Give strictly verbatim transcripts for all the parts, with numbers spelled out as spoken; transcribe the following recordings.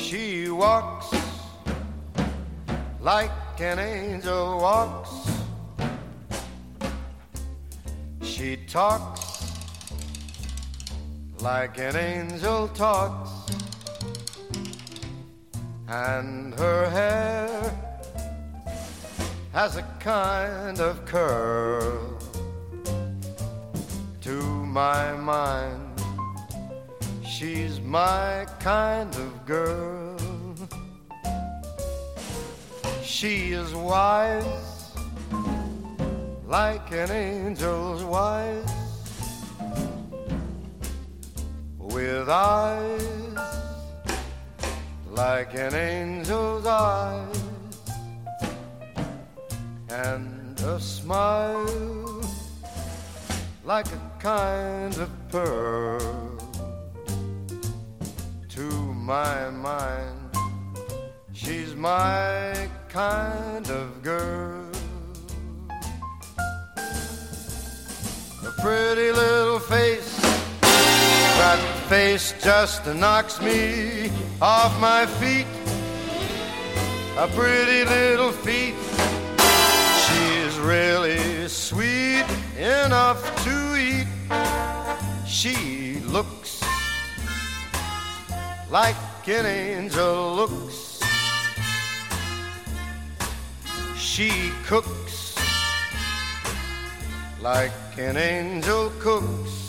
She walks like an angel walks. She talks like an angel talks. And her hair has a kind of curl. To my mind, she's my kind of girl. She is wise, like an angel's wise, with eyes like an angel's eyes, and a smile like a kind of pearl. To my mind, she's my kind of girl. A pretty little face, that face just knocks me off my feet. A pretty little feet, she's really sweet enough to eat. She looks like an angel looks. She cooks like an angel cooks.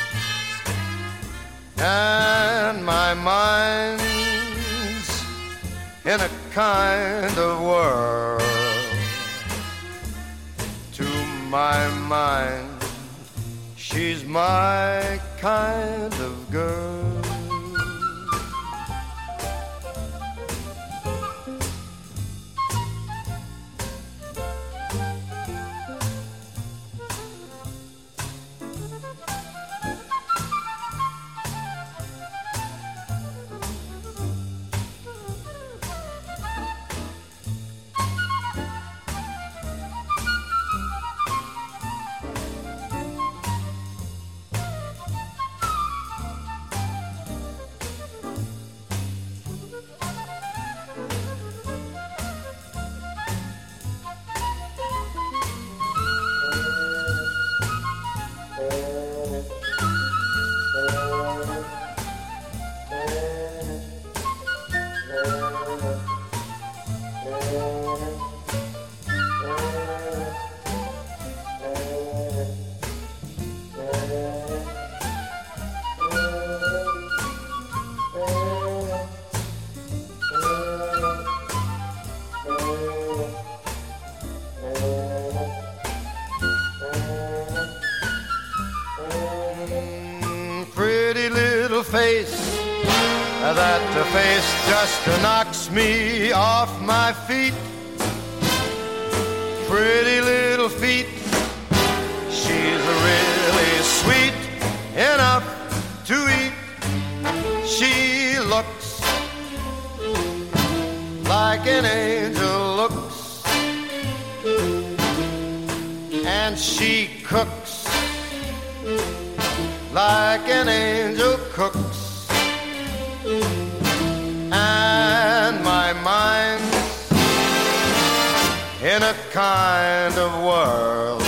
And my mind's in a kind of whirl. To my mind, she's my kind of girl. Face, that the face just knocks me off my feet. Pretty little feet, she's really sweet enough to eat. She looks like an angel looks, and she cooks like an angel cooks. And my mind's in a kind of whirl.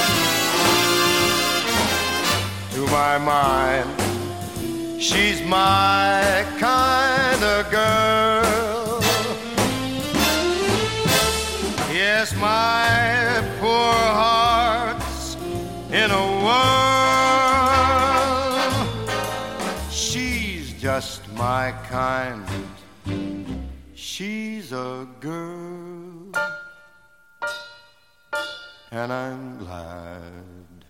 To my mind, she's my kind of girl. Yes, my poor heart's in a whirl. She's just my kind. She's a girl, and I'm glad.